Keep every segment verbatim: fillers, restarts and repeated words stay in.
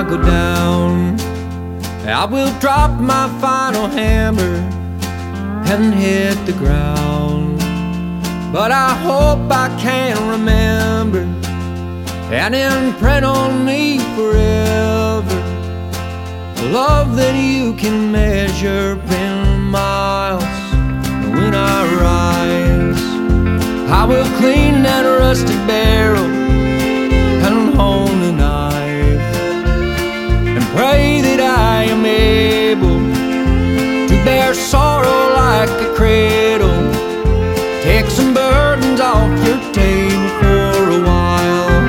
go down, I will drop my final hammer and hit the ground. But I hope I can remember and imprint on me forever a love that you can measure in miles. When I rise, I will clean that rusted barrel and hone the knife, and pray that I am able to bear sorrow like a cradle, take some burdens off your table for a while.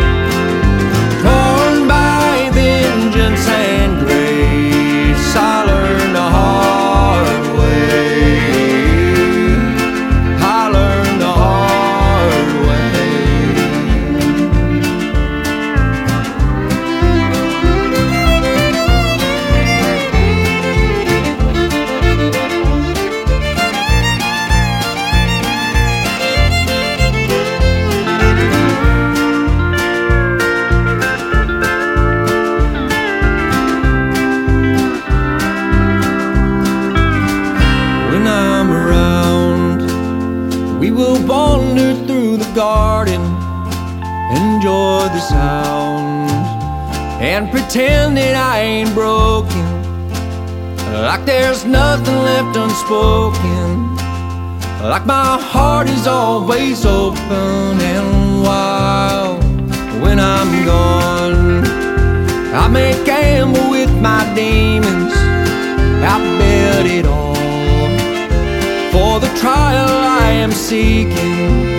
Torn by vengeance and grace, I learned the hard way. I learned the hard way. We will wander through the garden, enjoy the sound, and pretend that I ain't broken, like there's nothing left unspoken, like my heart is always open and wild. When I'm gone, I may gamble with my demons, I bet it all for the trial I am seeking.